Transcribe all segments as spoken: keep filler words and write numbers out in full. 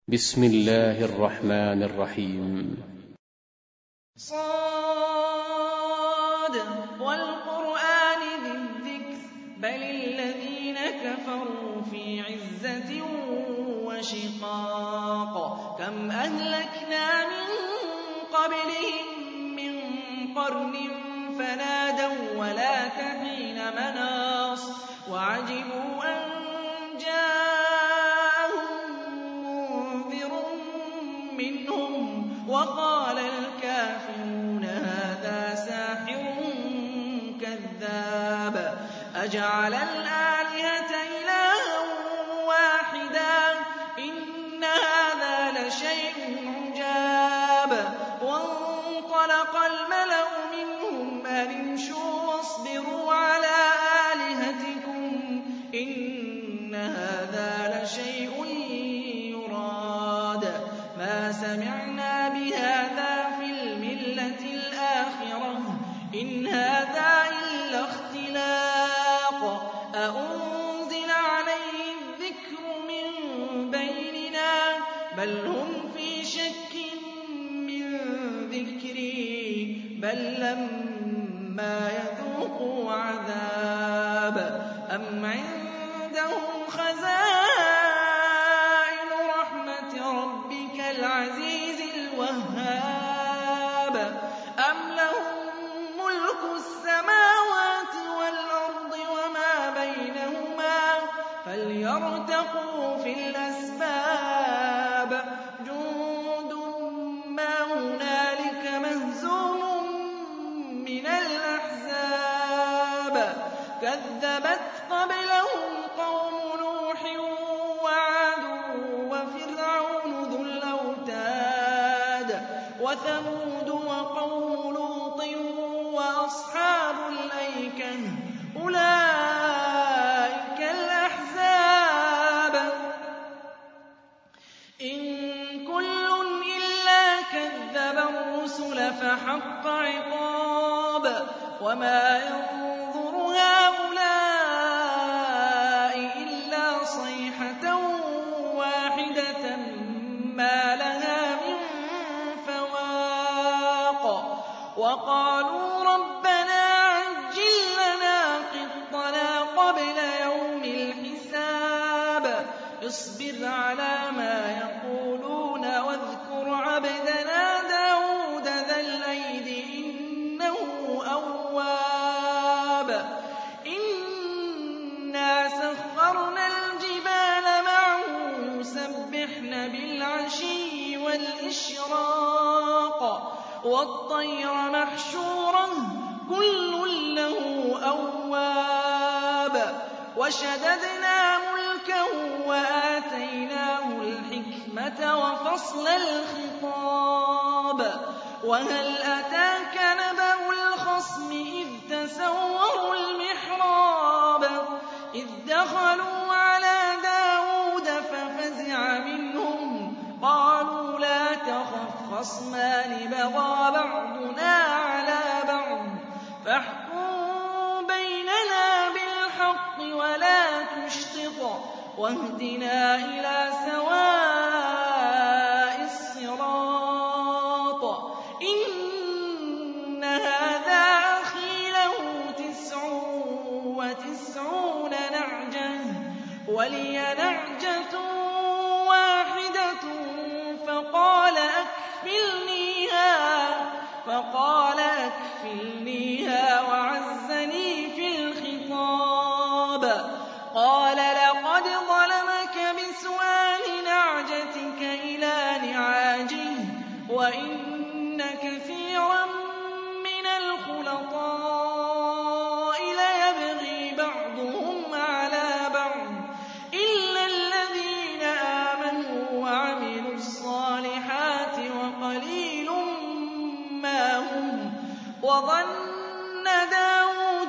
بسم الله الرحمن الرحيم. صاد والقرآن ذي الذكر بل الذين كفروا في عزة وشقاق كم أهلكنا من قبلهم من قرن فنادوا ولا تحين مناص وعجبوا أن جاءهم منذر منهم وقال الكافرون هذا ساحر كذاب أجعل الآلهة إلها واحدا إن هذا لشيء عجاب وانطلق الملأ منهم أن امشوا واصبروا على آلهتكم إن هذا لشيء يراد ما سمعنا بهذا في الملة الآخرة إن هذا إلا اختلاق أأنزل عليه الذكر من بيننا بل هم في شك من ذكري بل لما يذوقوا عذاب أم عندهم خزائن رحمة ربك العزيز الوهاب أم لهم ملك السماوات والأرض وما بينهما فليرتقوا في الأسباب جند ما هنالك مهزوم من الأحزاب كذبت قبلهم قوم نوح وعاد وفرعون ذو الأوتاد وثمود وقوم لوط وأصحاب الأيكة أولئك الأحزاب إن كل إلا كذب الرسل فحق عقاب وما ينظر هؤلاء إلا صيحة واحدة ما لها من فواق وقالوا ربنا عجل لنا قطنا قبل يوم الحساب اصبر على ما يقولون واذكر عبدنا داود ذا الأيد إنه أواب إنا سخرنا الجبال معه يسبحن بالعشي والإشراق والطير محشورا كل له أواب وشددنا ملكه وآتيناه الحكمة وفصل الخطاب وهل أتاك نبأ الخصم إذ تسوروا المحراب إذ دخلوا على داود ففزع منهم قالوا لا تخف خصمان بغى بعضنا على بعض فاحكم بيننا بالحق ولا تشطط واهدنا إلى سواء الصراط إن هذا أخي له تسع وتسعون نعجة ولي نعجة واحدة فقال أكفلنيها فقال أكفلنيها وعزني في الخطاب قال لقد ظلمك بسؤال نعجتك إلى نعاجه وإن كثيرا من الخلطاء ليبغي بعضهم على بعض إلا الذين آمنوا وعملوا الصالحات وقليل ما هم وظن داود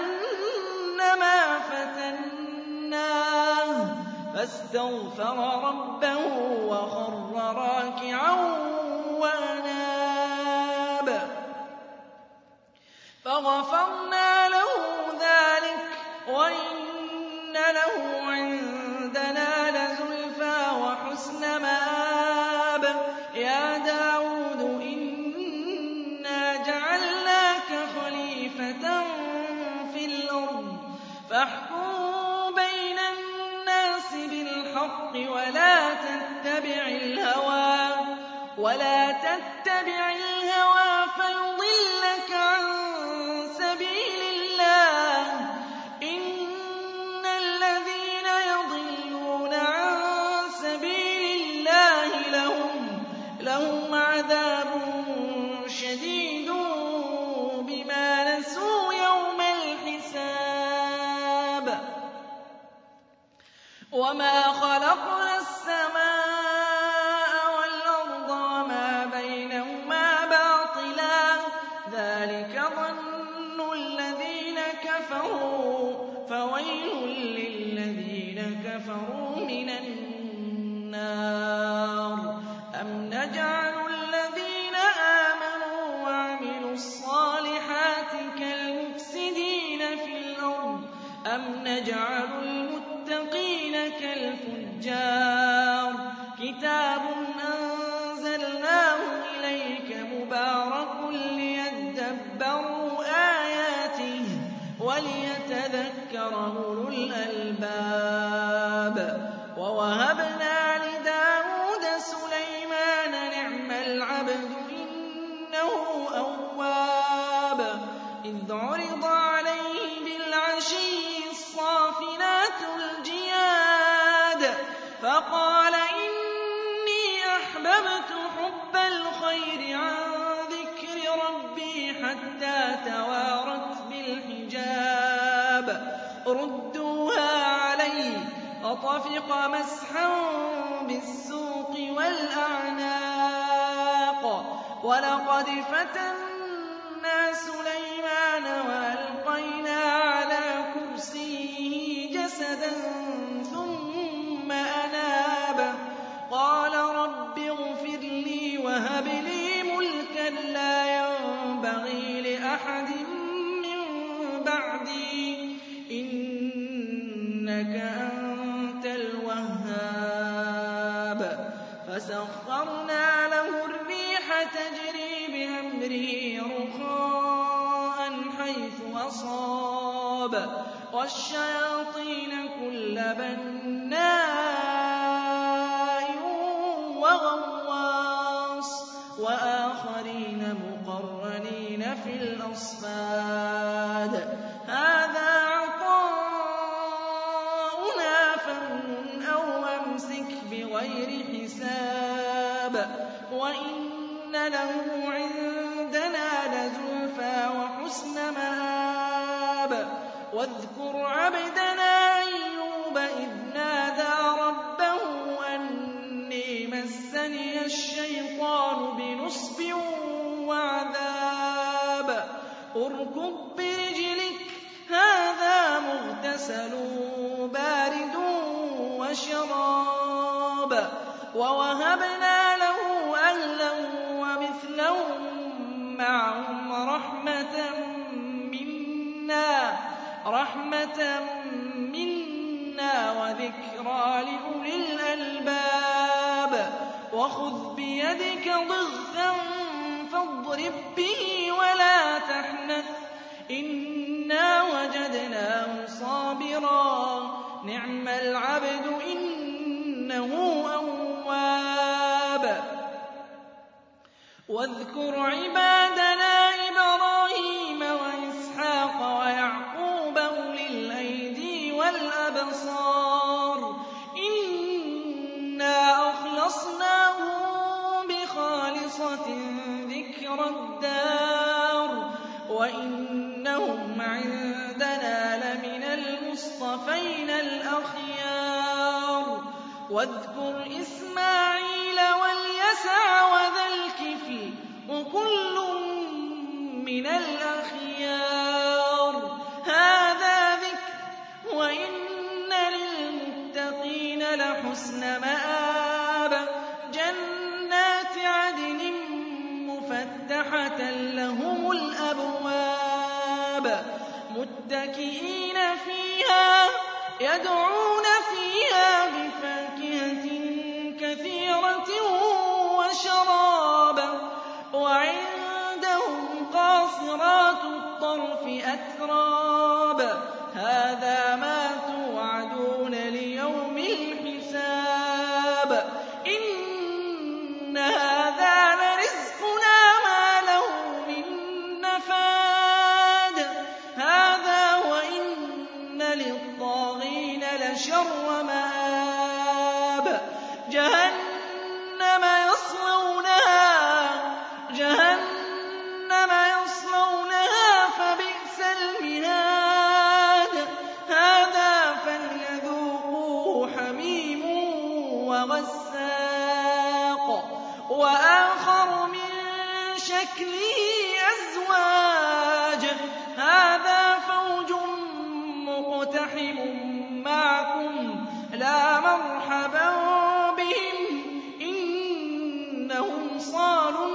أنما فتناه فاستغفر ربه وخر راكعا وأناب فغفرنا له ذلك وإن له عندنا لزلفى وحسن مآب يَا دَاوُودُ إِنَّا جَعَلْنَاكَ خَلِيفَةً فِي الْأَرْضِ فَاحْكُم بَيْنَ النَّاسِ بِالْحَقِّ وَلَا تَتَّبِعِ الْهَوَىٰ وَلَا تَتَّبِعِ الْهَوَىٰ فَيُضِلَّكَ عَن سَبِيلِ اللَّهِ ۚ إِنَّ الَّذِينَ يَضِلُّونَ عَن سَبِيلِ اللَّهِ لَهُمْ لَهُمْ عَذَابٌ شَدِيدٌ بِمَا نَسُوا يَوْمَ الْحِسَابِ وَمَا خَلَقْنَا السَّمَاءَ وَالْأَرْضَ وَمَا بَيْنَهُمَا بَاطِلًا ۚ ذَٰلِكَ ظَنُّ الَّذِينَ كَفَرُوا ۚ فَوَيْلٌ لِّلَّذِينَ كَفَرُوا مِنَ النَّارِ أَمْ نَجْعَلُ الَّذِينَ آمَنُوا وَعَمِلُوا الصَّالِحَاتِ كَالْمُفْسِدِينَ فِي الْأَرْضِ أَمْ نَجْعَلُ الْمُتَّقِينَ كَالْفُجَّارِ كِتَابٌ أَنزَلْنَاهُ إِلَيْكَ مُبَارَكٌ لِّيَدَّبَّرُوا آيَاتِهِ وَلِيَتَذَكَّرَ أُولُو الْأَلْبَابِ وَوَهَبْنَا لِدَاوُودَ سُلَيْمَانَ نِعْمَ الْعَبْدُ إِنَّهُ أَوَّابٌ إِذْ عُرِضَ عَلَيْهِ بِالْعَشِيِّ الصَّافِنَاتُ الْجِيَادُ فَقَالَ إِنِّي أَحْبَبْتُ حُبَّ الْخَيْرِ عَن ذِكْرِ رَبِّي حَتَّىٰ تَوَارَتْ بِالْحِجَابِ رُدُّوهَا عَلَيَّ ۖ فَطَفِقَ مَسْحًا بِالسُّوقِ وَالْأَعْنَاقِ وَلَقَدْ فَتَنَّا سُلَيْمَانَ وَأَلْقَيْنَا عَلَىٰ كُرْسِيِّهِ جَسَدًا ثُمَّ أَنَابَ قَالَ رَبِّ اغْفِرْ لِي وَهَبْ لِي مُلْكًا لَّا يَنبَغِي لِأَحَدٍ مِّن بَعْدِي إِنَّكَ أَنتَ الْوَهَّابُ فَسَخَّرْنَا لَهُ الرِّيحَ تَجْرِي بِأَمْرِهِ رُخَاءً حَيْثُ أَصَابَ وَالشَّيَاطِينَ كُلَّ بَنَّاءٍ وَغَوَّاصٍ وَآخَرِينَ مُقَرَّنِينَ فِي الْأَصْفَادِ هَٰذَا عَطَاؤُنَا فَامْنُنْ أَوْ أَمْسِكْ بِغَيْرِ حِسَابٍ وَإِنَّ لَهُ عِندَنَا لَزُلْفَىٰ وَحُسْنَ مَآبٍ وَاذْكُرْ عَبْدَنَا أَيُّوبَ إِذْ نَادَىٰ رَبَّهُ أَنِّي مَسَّنِيَ الشَّيْطَانُ بِنُصْبٍ وَعَذَابٍ ارْكُضْ بِرِجْلِكَ ۖ هَٰذَا مُغْتَسَلٌ بَارِدٌ وَشَرَابٌ وَوَهَبْنَا لَهُ أَهْلًا وَمِثْلَهُم مَّعَهُمْ رَحْمَةً مِّنَّا وَذِكْرَىٰ لِأُولِي الْأَلْبَابِ وَخُذْ بِيَدِكَ ضِغْثًا فَاضْرِب بِّهِ وَلَا تَحْنَثْ ۗ إِنَّا وَجَدْنَاهُ صَابِرًا نِّعْمَ الْعَبْدُ إِنَّهُ أَوَّابٌ وَاذْكُرْ عِبَادَنَا إِبْرَاهِيمَ وَإِسْحَاقَ وَيَعْقُوبَ أُولِي الْأَيْدِي وَالْأَبْصَارِ إِنَّا أَخْلَصْنَاهُم بِخَالِصَةٍ ذِكْرَى الدَّارِ وَإِنَّهُمْ عِندَنَا لَمِنَ الْمُصْطَفَيْنَ الْأَخْيَارِ وَاذْكُرْ إِسْمَاعِيلَ وَالْيَسَعَ وَذَا الْكِفْلِ وَكُلٌّ مِّنَ الْأَخْيَارِ هَٰذَا ذِكْرٌ وَإِنَّ لِلْمُتَّقِينَ لَحُسْنَ مَآبٍ جَنَّاتِ عَدْنٍ مُّفَتَّحَةً لَّهُمُ الْأَبْوَابُ مُتَّكِئِينَ فِيهَا يَدْعُونَ فِيهَا بِفَاكِهَةٍ كَثِيرَةٍ وشرابا وعندهم قاصرات الطرف أتراب هذا ما توعدون ليوم الحساب إن هذا لرزقنا ما له من نفاد هذا وإن للطاغين لشر مآب جهنم يصلونها جهنم يصلونها فبئس المهاد هذا فليذوقوه حميم وغساق وآخر من شكله أزواج هذا فوج مقتحم معكم لا مرحبا بهم إنهم صالوا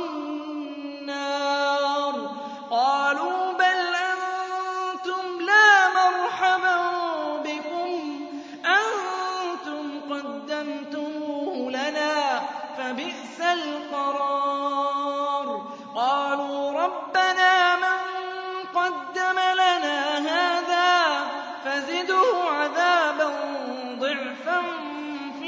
النار قالوا بل أنتم لا مرحبا بكم أنتم قدمتموه لنا فبئس القرار قالوا ربنا من قدم لنا هذا فزده عذابا ضعفا في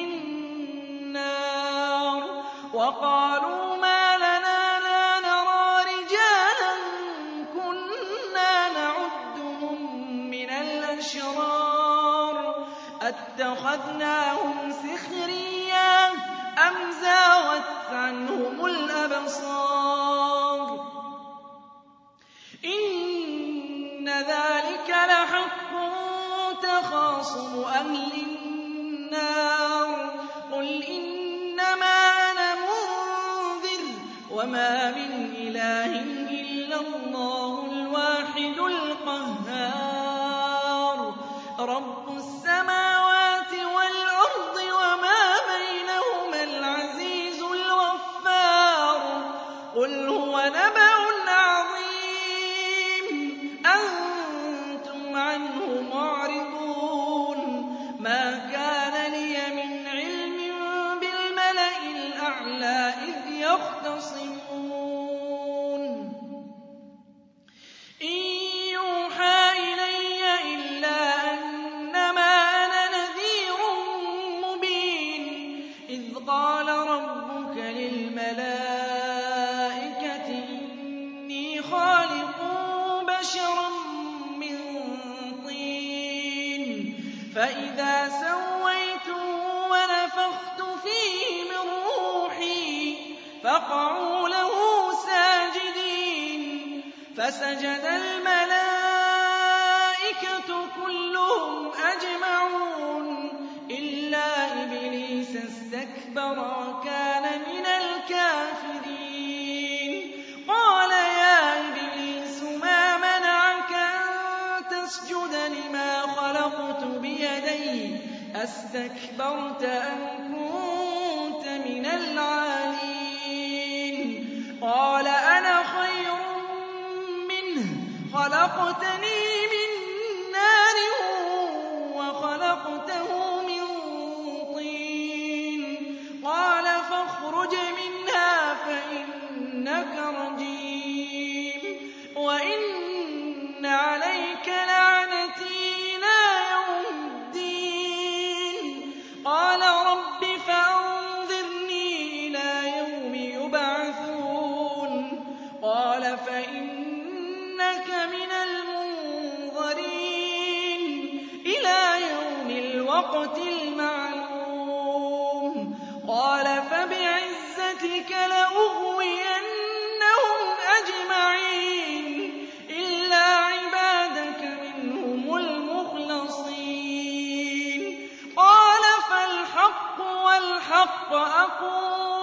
النار وقالوا ما لنا لا نرى رجالا كنا نعدهم من الأشرار أتخذناهم سخريا أم زاغت عنهم الأبصار إن ذلك لحق تخاصم أهل النار قل إنما أنا منذر وما من إله إلا الله الواحد القهار رب السماوات والأرض وما بينهما العزيز الغفار قل هو نبأ عظيم أنتم عنه معرضون ما كان لي من علم بالملأ الأعلى إذ يختصمون إن يوحى إلي إلا أنما أنا نذير مبين إذ قال ربك للملائكة إني خالق بشرا من طين فإذا سويته ونفخت فيه من روحي فقعوا له ساجدين فسجد الملائكة كلهم أجمعون إلا إبليس استكبر وكان من الكافرين قال يا إبليس ما منعك أن تسجد لما خلقت بيدي أستكبرت أم كنت من العالين قال أنا خير منه خلقتني من نار وخلقته من طين قال فاخرج منها فإنك رجيم وإن عليك لعنتي إلى يوم الدين قال رب فأنظرني إلى يوم يبعثون قال فإنك من المنظرين إلى يوم الوقت المعلوم قال فبعزتك لأغوينهم أجمعين إلا عبادك منهم المخلصين قال فالحق والحق أقول